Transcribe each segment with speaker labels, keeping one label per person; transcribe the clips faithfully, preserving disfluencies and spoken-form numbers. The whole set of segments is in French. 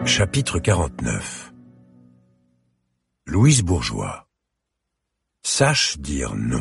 Speaker 1: Chapitre quarante-neuf. Louise Bourgeois. Sache dire non.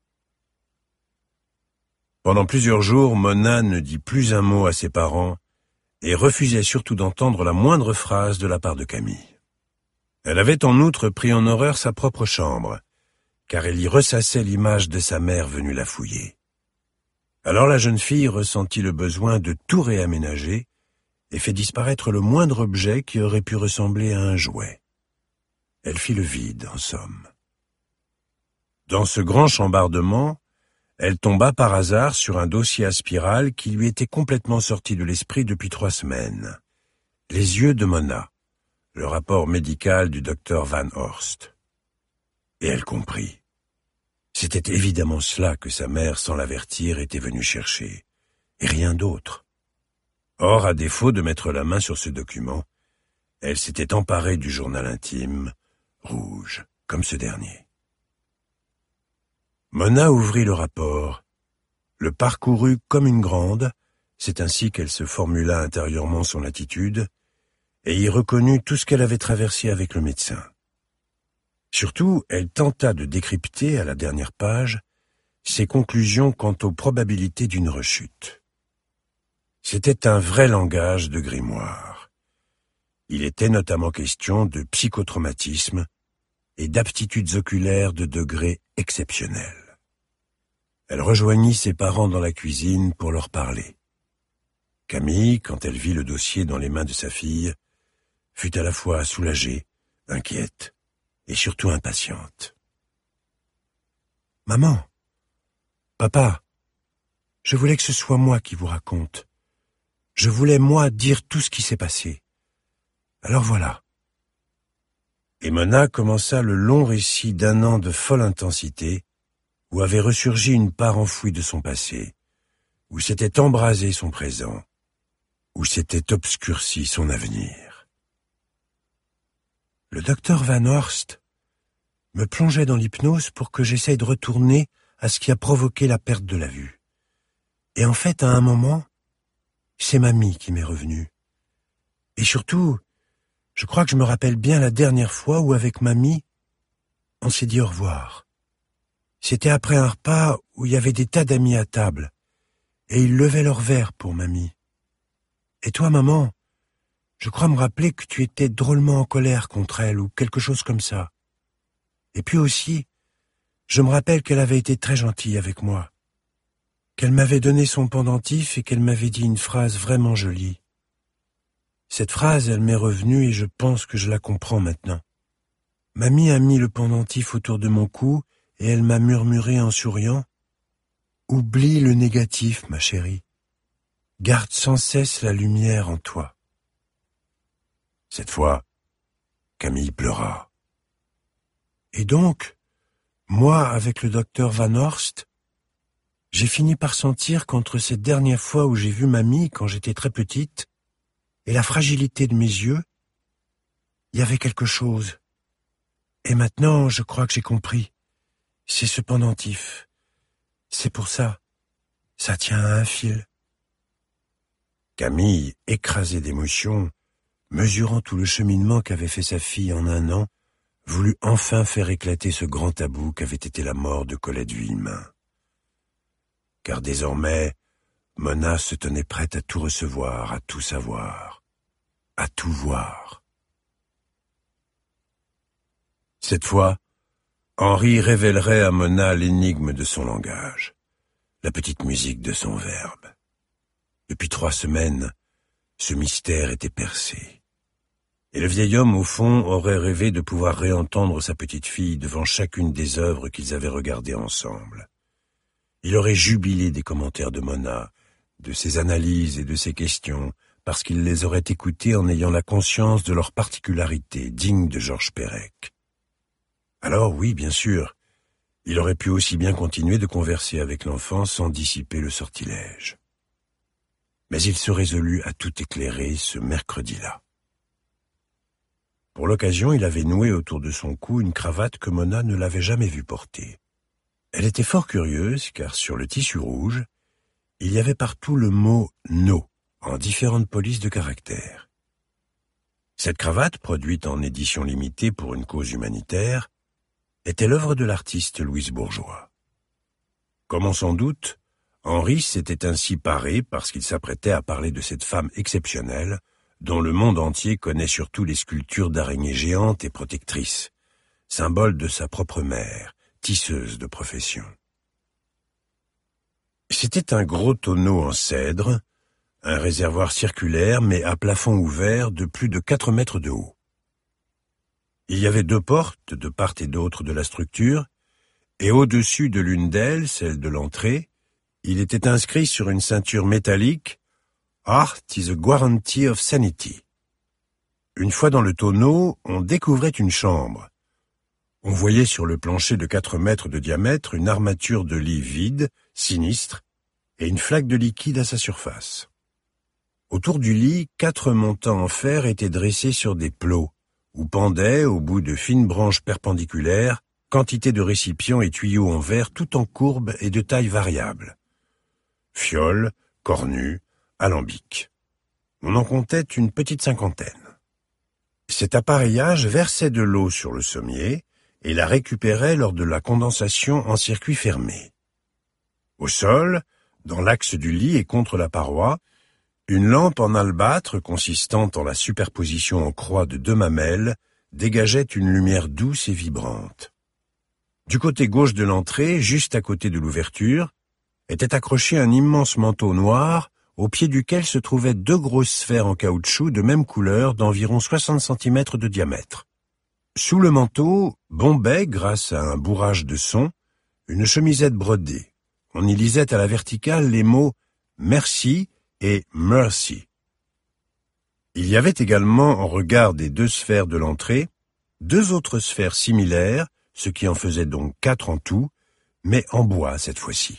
Speaker 1: Pendant plusieurs jours, Mona ne dit plus un mot à ses parents et refusait surtout d'entendre la moindre phrase de la part de Camille. Elle avait en outre pris en horreur sa propre chambre, car elle y ressassait l'image de sa mère venue la fouiller. Alors la jeune fille ressentit le besoin de tout réaménager et fait disparaître le moindre objet qui aurait pu ressembler à un jouet. Elle fit le vide, en somme. Dans ce grand chambardement, elle tomba par hasard sur un dossier à spirale qui lui était complètement sorti de l'esprit depuis trois semaines. Les yeux de Mona, le rapport médical du docteur Van Horst. Et elle comprit. C'était évidemment cela que sa mère, sans l'avertir, était venue chercher, et rien d'autre. Or, à défaut de mettre la main sur ce document, elle s'était emparée du journal intime, rouge, comme ce dernier. Mona ouvrit le rapport, le parcourut comme une grande, c'est ainsi qu'elle se formula intérieurement son attitude, et y reconnut tout ce qu'elle avait traversé avec le médecin. Surtout, elle tenta de décrypter, à la dernière page, ses conclusions quant aux probabilités d'une rechute. C'était un vrai langage de grimoire. Il était notamment question de psychotraumatisme et d'aptitudes oculaires de degré exceptionnel. Elle rejoignit ses parents dans la cuisine pour leur parler. Camille, quand elle vit le dossier dans les mains de sa fille, fut à la fois soulagée, inquiète et surtout impatiente. « Maman, papa, je voulais que ce soit moi qui vous raconte. Je voulais, moi, dire tout ce qui s'est passé. Alors voilà. » Et Mona commença le long récit d'un an de folle intensité où avait ressurgi une part enfouie de son passé, où s'était embrasé son présent, où s'était obscurci son avenir. Le docteur Van Horst me plongeait dans l'hypnose pour que j'essaye de retourner à ce qui a provoqué la perte de la vue. Et en fait, à un moment, c'est mamie qui m'est revenue. Et surtout, je crois que je me rappelle bien la dernière fois où, avec mamie, on s'est dit au revoir. C'était après un repas où il y avait des tas d'amis à table, et ils levaient leur verre pour mamie. Et toi, maman, je crois me rappeler que tu étais drôlement en colère contre elle, ou quelque chose comme ça. Et puis aussi, je me rappelle qu'elle avait été très gentille avec moi, qu'elle m'avait donné son pendentif et qu'elle m'avait dit une phrase vraiment jolie. Cette phrase, elle m'est revenue et je pense que je la comprends maintenant. Mamie a mis le pendentif autour de mon cou et elle m'a murmuré en souriant « Oublie le négatif, ma chérie. Garde sans cesse la lumière en toi. » Cette fois, Camille pleura. Et donc, moi, avec le docteur Van Horst, j'ai fini par sentir qu'entre cette dernière fois où j'ai vu mamie quand j'étais très petite et la fragilité de mes yeux, il y avait quelque chose. Et maintenant, je crois que j'ai compris. C'est ce pendentif. C'est pour ça. Ça tient à un fil. Camille, écrasée d'émotion, mesurant tout le cheminement qu'avait fait sa fille en un an, voulut enfin faire éclater ce grand tabou qu'avait été la mort de Colette Villemain. Car désormais, Mona se tenait prête à tout recevoir, à tout savoir, à tout voir. Cette fois, Henri révélerait à Mona l'énigme de son langage, la petite musique de son verbe. Depuis trois semaines, ce mystère était percé. Et le vieil homme, au fond, aurait rêvé de pouvoir réentendre sa petite fille devant chacune des œuvres qu'ils avaient regardées ensemble. Il aurait jubilé des commentaires de Mona, de ses analyses et de ses questions, parce qu'il les aurait écoutées en ayant la conscience de leur particularité, digne de Georges Perec. Alors oui, bien sûr, il aurait pu aussi bien continuer de converser avec l'enfant sans dissiper le sortilège. Mais il se résolut à tout éclairer ce mercredi-là. Pour l'occasion, il avait noué autour de son cou une cravate que Mona ne l'avait jamais vue porter. Elle était fort curieuse, car sur le tissu rouge, il y avait partout le mot « no » en différentes polices de caractères. Cette cravate, produite en édition limitée pour une cause humanitaire, était l'œuvre de l'artiste Louise Bourgeois. Comme on s'en doute, Henri s'était ainsi paré parce qu'il s'apprêtait à parler de cette femme exceptionnelle dont le monde entier connaît surtout les sculptures d'araignées géantes et protectrices, symbole de sa propre mère, tisseuse de profession. C'était un gros tonneau en cèdre, un réservoir circulaire mais à plafond ouvert de plus de quatre mètres de haut. Il y avait deux portes de part et d'autre de la structure, et au-dessus de l'une d'elles, celle de l'entrée, il était inscrit sur une ceinture métallique « Art is a guarantee of sanity ». Une fois dans le tonneau, on découvrait une chambre. On voyait sur le plancher de quatre mètres de diamètre une armature de lit vide, sinistre, et une flaque de liquide à sa surface. Autour du lit, quatre montants en fer étaient dressés sur des plots, où pendaient, au bout de fines branches perpendiculaires, quantité de récipients et tuyaux en verre tout en courbe et de taille variable. Fioles, cornues, alambics. On en comptait une petite cinquantaine. Cet appareillage versait de l'eau sur le sommier et la récupérait lors de la condensation en circuit fermé. Au sol, dans l'axe du lit et contre la paroi, une lampe en albâtre consistant en la superposition en croix de deux mamelles dégageait une lumière douce et vibrante. Du côté gauche de l'entrée, juste à côté de l'ouverture, était accroché un immense manteau noir au pied duquel se trouvaient deux grosses sphères en caoutchouc de même couleur d'environ soixante centimètres de diamètre. Sous le manteau bombait, grâce à un bourrage de son, une chemisette brodée. On y lisait à la verticale les mots « Merci » et « Mercy ». Il y avait également, en regard des deux sphères de l'entrée, deux autres sphères similaires, ce qui en faisait donc quatre en tout, mais en bois cette fois-ci.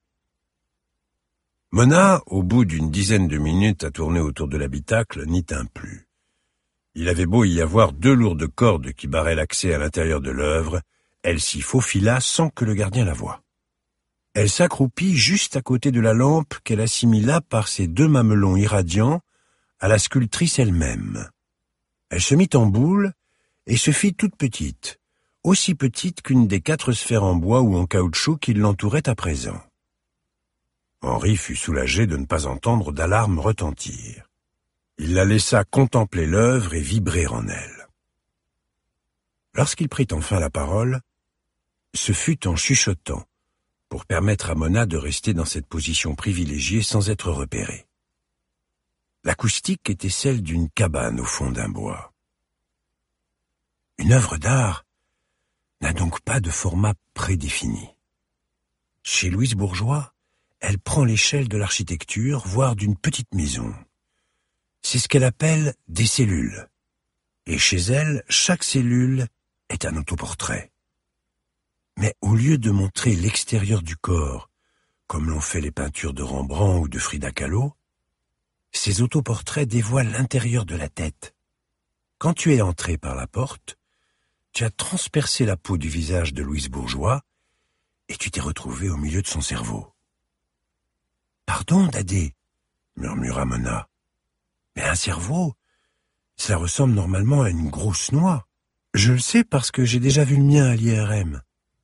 Speaker 1: Mona, au bout d'une dizaine de minutes à tourner autour de l'habitacle, n'y tint plus. Il avait beau y avoir deux lourdes cordes qui barraient l'accès à l'intérieur de l'œuvre, elle s'y faufila sans que le gardien la voie. Elle s'accroupit juste à côté de la lampe qu'elle assimila par ses deux mamelons irradiants à la sculptrice elle-même. Elle se mit en boule et se fit toute petite, aussi petite qu'une des quatre sphères en bois ou en caoutchouc qui l'entouraient à présent. Henri fut soulagé de ne pas entendre d'alarme retentir. Il la laissa contempler l'œuvre et vibrer en elle. Lorsqu'il prit enfin la parole, ce fut en chuchotant, pour permettre à Mona de rester dans cette position privilégiée sans être repérée. L'acoustique était celle d'une cabane au fond d'un bois. Une œuvre d'art n'a donc pas de format prédéfini. Chez Louise Bourgeois, elle prend l'échelle de l'architecture, voire d'une petite maison. C'est ce qu'elle appelle des cellules. Et chez elle, chaque cellule est un autoportrait. Mais au lieu de montrer l'extérieur du corps, comme l'ont fait les peintures de Rembrandt ou de Frida Kahlo, ces autoportraits dévoilent l'intérieur de la tête. Quand tu es entré par la porte, tu as transpercé la peau du visage de Louise Bourgeois et tu t'es retrouvé au milieu de son cerveau. « Pardon, Dadé, » murmura Mona. « Mais un cerveau, ça ressemble normalement à une grosse noix. Je le sais parce que j'ai déjà vu le mien à l'I R M.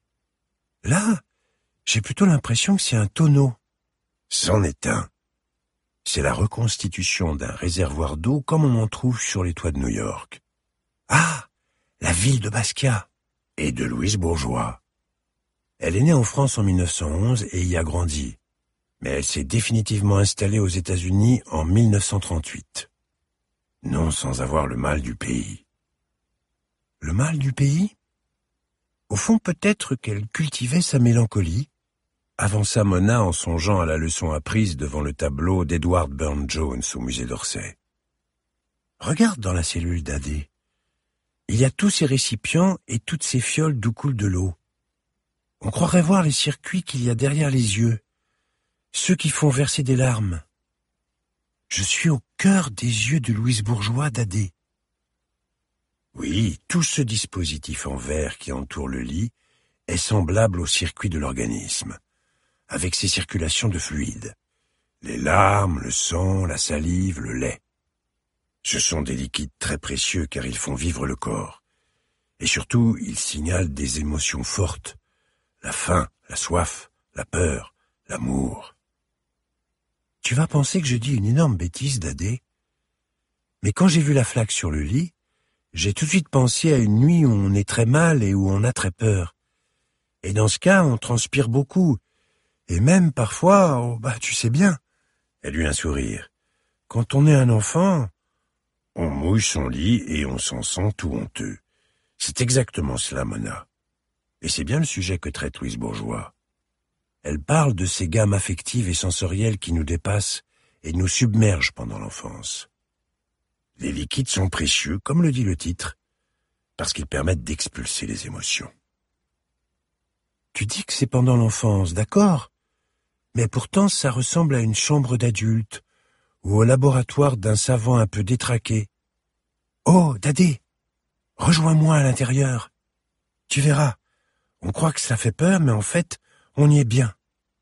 Speaker 1: Là, j'ai plutôt l'impression que c'est un tonneau. » C'en est un. C'est la reconstitution d'un réservoir d'eau comme on en trouve sur les toits de New York. Ah, la ville de Basquiat et de Louise Bourgeois. Elle est née en France en mille neuf cent onze et y a grandi. Mais elle s'est définitivement installée aux États-Unis en mille neuf cent trente-huit. Non sans avoir le mal du pays. Le mal du pays ? Au fond, peut-être qu'elle cultivait sa mélancolie, avança Mona en songeant à la leçon apprise devant le tableau d'Edward Burne-Jones au musée d'Orsay. Regarde dans la cellule d'Adé. Il y a tous ces récipients et toutes ces fioles d'où coule de l'eau. On croirait voir les circuits qu'il y a derrière les yeux. Ceux qui font verser des larmes. Je suis au cœur des yeux de Louise Bourgeois d'Adé. Oui, tout ce dispositif en verre qui entoure le lit est semblable au circuit de l'organisme, avec ses circulations de fluides. Les larmes, le sang, la salive, le lait. Ce sont des liquides très précieux car ils font vivre le corps. Et surtout, ils signalent des émotions fortes. La faim, la soif, la peur, l'amour. Tu vas penser que je dis une énorme bêtise, Dadé. Mais quand j'ai vu la flaque sur le lit, j'ai tout de suite pensé à une nuit où on est très mal et où on a très peur. Et dans ce cas, on transpire beaucoup. Et même parfois, oh, bah tu sais bien. Elle eut un sourire. Quand on est un enfant, on mouille son lit et on s'en sent tout honteux. C'est exactement cela, Mona. Et c'est bien le sujet que traite Louise Bourgeois. Elle parle de ces gammes affectives et sensorielles qui nous dépassent et nous submergent pendant l'enfance. Les liquides sont précieux, comme le dit le titre, parce qu'ils permettent d'expulser les émotions. Tu dis que c'est pendant l'enfance, d'accord? Mais pourtant ça ressemble à une chambre d'adulte ou au laboratoire d'un savant un peu détraqué. Oh, Dadé, rejoins-moi à l'intérieur. Tu verras, on croit que ça fait peur, mais en fait, on y est bien.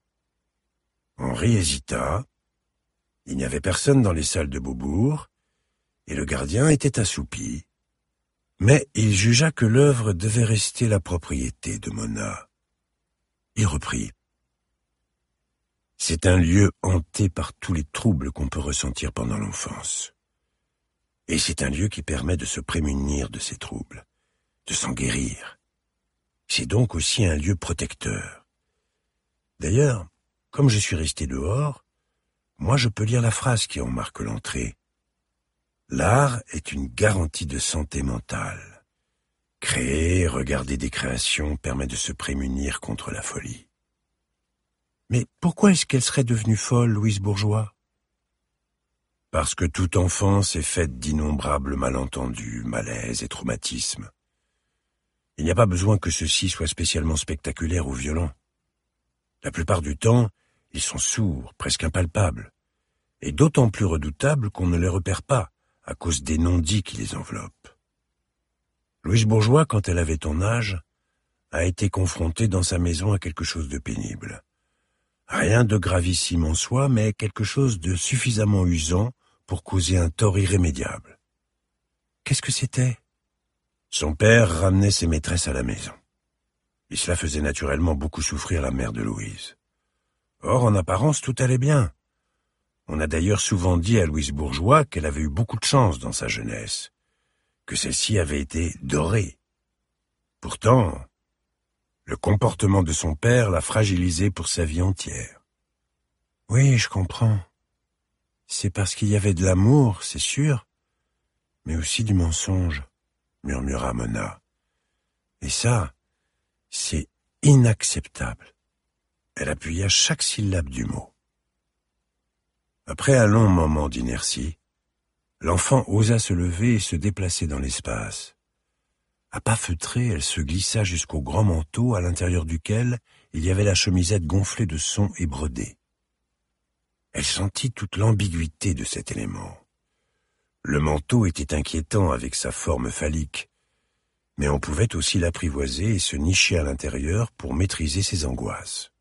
Speaker 1: Henri hésita. Il n'y avait personne dans les salles de Beaubourg, et le gardien était assoupi. Mais il jugea que l'œuvre devait rester la propriété de Mona. Il reprit. C'est un lieu hanté par tous les troubles qu'on peut ressentir pendant l'enfance. Et c'est un lieu qui permet de se prémunir de ces troubles, de s'en guérir. C'est donc aussi un lieu protecteur. D'ailleurs, comme je suis resté dehors, moi je peux lire la phrase qui en marque l'entrée. L'art est une garantie de santé mentale. Créer, regarder des créations permet de se prémunir contre la folie. Mais pourquoi est-ce qu'elle serait devenue folle, Louise Bourgeois? Parce que toute enfance est faite d'innombrables malentendus, malaises et traumatismes. Il n'y a pas besoin que ceux-ci soient spécialement spectaculaires ou violents. La plupart du temps, ils sont sourds, presque impalpables, et d'autant plus redoutables qu'on ne les repère pas à cause des non-dits qui les enveloppent. Louise Bourgeois, quand elle avait ton âge, a été confrontée dans sa maison à quelque chose de pénible. Rien de gravissime en soi, mais quelque chose de suffisamment usant pour causer un tort irrémédiable. Qu'est-ce que c'était? Son père ramenait ses maîtresses à la maison. Et cela faisait naturellement beaucoup souffrir la mère de Louise. Or, en apparence, tout allait bien. On a d'ailleurs souvent dit à Louise Bourgeois qu'elle avait eu beaucoup de chance dans sa jeunesse, que celle-ci avait été dorée. Pourtant, le comportement de son père l'a fragilisée pour sa vie entière. Oui, je comprends. C'est parce qu'il y avait de l'amour, c'est sûr, mais aussi du mensonge, murmura Mona. Et ça, c'est inacceptable. Elle appuya chaque syllabe du mot. Après un long moment d'inertie, l'enfant osa se lever et se déplacer dans l'espace. À pas feutrés, elle se glissa jusqu'au grand manteau à l'intérieur duquel il y avait la chemisette gonflée de son et brodée. Elle sentit toute l'ambiguïté de cet élément. Le manteau était inquiétant avec sa forme phallique, mais on pouvait aussi l'apprivoiser et se nicher à l'intérieur pour maîtriser ses angoisses.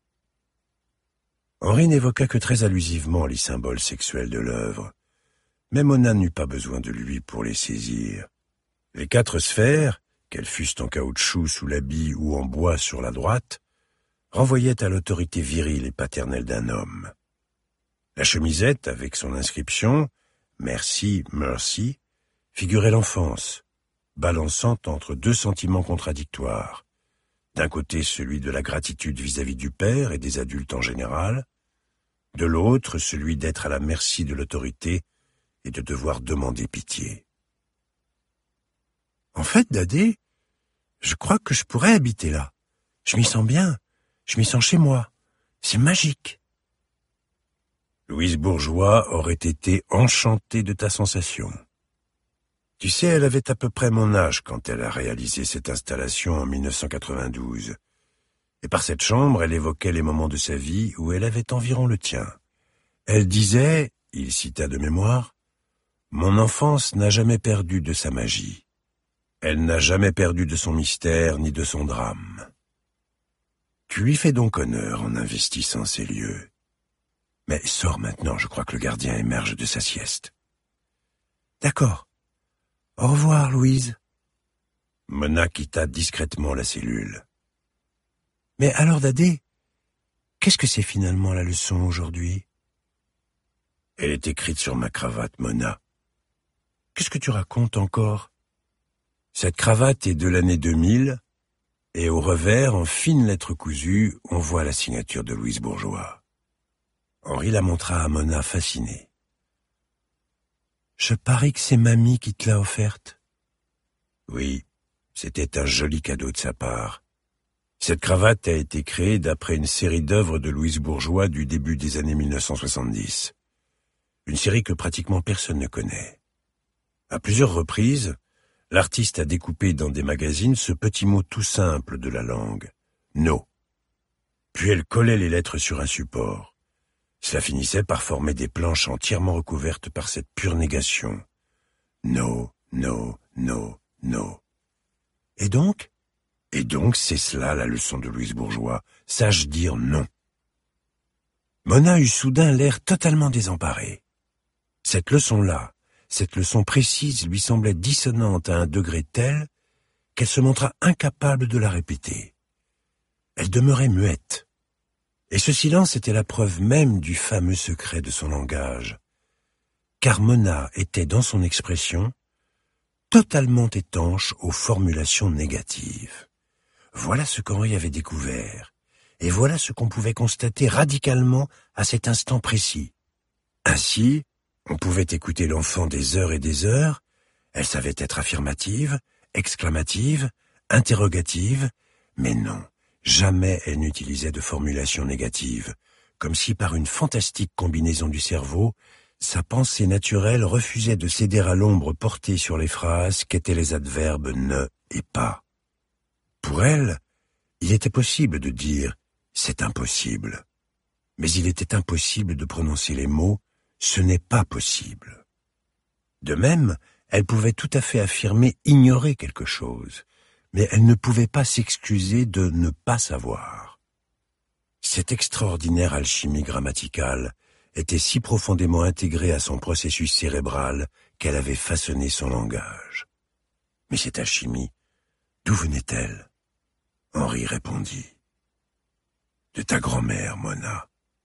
Speaker 1: Henri n'évoqua que très allusivement les symboles sexuels de l'œuvre, mais Mona n'eut pas besoin de lui pour les saisir. Les quatre sphères, qu'elles fussent en caoutchouc sous l'habit ou en bois sur la droite, renvoyaient à l'autorité virile et paternelle d'un homme. La chemisette, avec son inscription « Merci, merci », figurait l'enfance, balançant entre deux sentiments contradictoires. D'un côté celui de la gratitude vis-à-vis du père et des adultes en général, de l'autre celui d'être à la merci de l'autorité et de devoir demander pitié. En fait, Dadé, je crois que je pourrais habiter là. Je m'y sens bien, je m'y sens chez moi. C'est magique. Louise Bourgeois aurait été enchantée de ta sensation. Tu sais, elle avait à peu près mon âge quand elle a réalisé cette installation en mille neuf cent quatre-vingt-douze. Et par cette chambre, elle évoquait les moments de sa vie où elle avait environ le tien. Elle disait, il cita de mémoire, « Mon enfance n'a jamais perdu de sa magie. Elle n'a jamais perdu de son mystère ni de son drame. » Tu lui fais donc honneur en investissant ces lieux. Mais sors maintenant, je crois que le gardien émerge de sa sieste. D'accord. Au revoir, Louise. Mona quitta discrètement la cellule. Mais alors, Dadé, qu'est-ce que c'est finalement la leçon aujourd'hui? Elle est écrite sur ma cravate, Mona. Qu'est-ce que tu racontes encore? Cette cravate est de l'année deux mille, et au revers, en fines lettres cousues, on voit la signature de Louise Bourgeois. Henri la montra à Mona, fascinée. Je parie que c'est mamie qui te l'a offerte. Oui, c'était un joli cadeau de sa part. Cette cravate a été créée d'après une série d'œuvres de Louise Bourgeois du début des années mille neuf cent soixante-dix. Une série que pratiquement personne ne connaît. À plusieurs reprises, l'artiste a découpé dans des magazines ce petit mot tout simple de la langue, « no ». Puis elle collait les lettres sur un support. Cela finissait par former des planches entièrement recouvertes par cette pure négation. No, no, no, no. Et donc? Et donc, c'est cela la leçon de Louise Bourgeois. Sache dire non. Mona eut soudain l'air totalement désemparé. Cette leçon-là, cette leçon précise lui semblait dissonante à un degré tel qu'elle se montra incapable de la répéter. Elle demeurait muette. Et ce silence était la preuve même du fameux secret de son langage. Car Mona était, dans son expression, totalement étanche aux formulations négatives. Voilà ce qu'Henri avait découvert, et voilà ce qu'on pouvait constater radicalement à cet instant précis. Ainsi, on pouvait écouter l'enfant des heures et des heures, elle savait être affirmative, exclamative, interrogative, mais non, jamais elle n'utilisait de formulation négative, comme si par une fantastique combinaison du cerveau, sa pensée naturelle refusait de céder à l'ombre portée sur les phrases qu'étaient les adverbes ne et pas. Pour elle, il était possible de dire « c'est impossible », mais il était impossible de prononcer les mots « ce n'est pas possible ». De même, elle pouvait tout à fait affirmer ignorer quelque chose, mais elle ne pouvait pas s'excuser de ne pas savoir. Cette extraordinaire alchimie grammaticale était si profondément intégrée à son processus cérébral qu'elle avait façonné son langage. Mais cette alchimie, d'où venait-elle? Henri répondit. De ta grand-mère, Mona.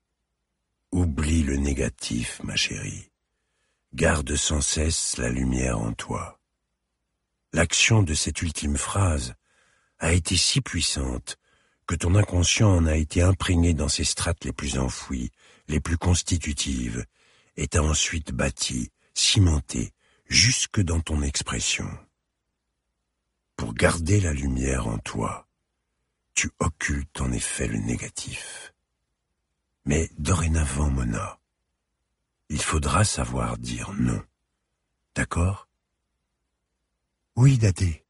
Speaker 1: Oublie le négatif, ma chérie. Garde sans cesse la lumière en toi. L'action de cette ultime phrase a été si puissante que ton inconscient en a été imprégné dans ses strates les plus enfouies, les plus constitutives, et t'a ensuite bâti, cimenté, jusque dans ton expression. Pour garder la lumière en toi, tu occultes en effet le négatif. Mais dorénavant, Mona, il faudra savoir dire non. D'accord? Oui, Dadé.